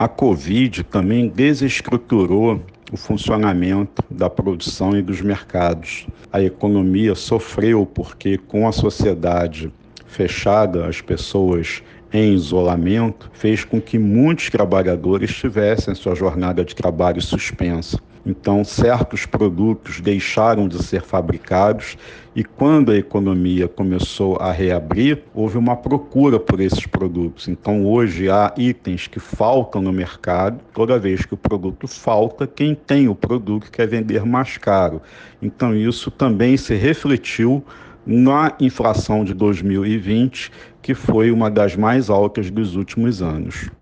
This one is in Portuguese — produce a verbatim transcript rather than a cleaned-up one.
A Covid também desestruturou o funcionamento da produção e dos mercados. A economia sofreu porque, com a sociedade fechada, as pessoas em isolamento, fez com que muitos trabalhadores tivessem sua jornada de trabalho suspensa. Então, certos produtos deixaram de ser fabricados e, quando a economia começou a reabrir, houve uma procura por esses produtos. Então, hoje há itens que faltam no mercado. Toda vez que o produto falta, quem tem o produto quer vender mais caro. Então, isso também se refletiu na inflação de dois mil e vinte, que foi uma das mais altas dos últimos anos.